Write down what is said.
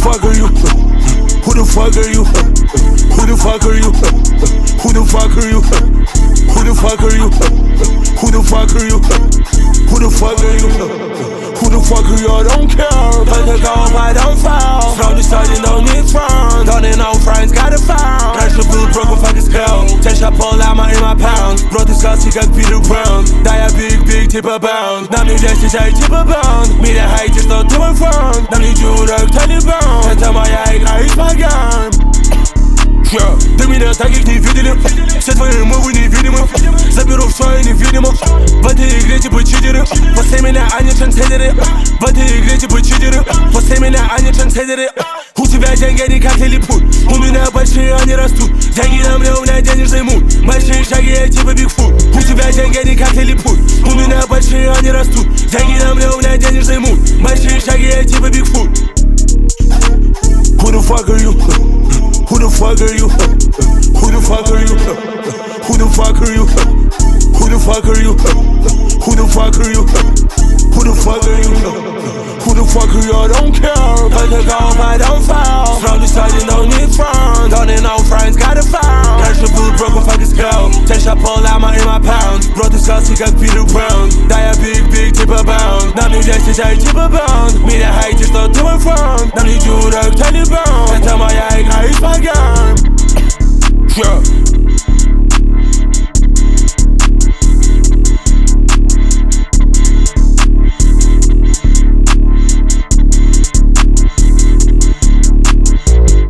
fuck are you? Who the fuck are you? Who the fuck are you? Who the fuck are you? Who the fuck are you? Who the fuck are you? Who the fuck are you? Who the fuck are you? I don't care. But the goal, I don't fall. From the start, you don't need front. Don't need no friends, got a found. Cash the blue, broke a fucking skull. Też pull out in my pound. Brought this gas, jak Peter Brown. Daję big, tip bound. Na mnie wiesz, dzisiaj tip bound. Mi nie hejcie, to to my front. Na mnie dziurek, Taliban. To moja gra i pagan. Ty mnie tak jak невидимо. Все твои мовы невидимы. Заберу все и невидимо. В этой игре типа читеры. После меня они трансцендеры. В этой игре типа читеры. После меня они трансцендеры. У тебя деньги не как лилипут. У меня большие, они растут. Деньги на мне, у меня денежный мут. Большие шаги, я типа Бигфут. У тебя деньги не как лилипут. У меня большие, они растут. Деньги на мне, у меня денежный мут. Большие шаги, я типа Бигфут. Who the fuck are you? Who the fuck are you? Who the fuck are you? Who the fuck are you? Who the fuck are you? Who the fuck are you? Who the fuck are you? Who the fuck are you? I don't care. But the goal, I don't fall. From the start, you don't need front. Don't need no friends, got a found. Cash the blue, broke a fucking skull. Też pull out in my pound. Brought this gas, jak Peter Brown. Daję big, tip bound. Na mnie wiesz, dzisiaj tip bound. Mi nie hejcie, to to my front. Na mnie dziurek, Taliban. To moja gra i pagan.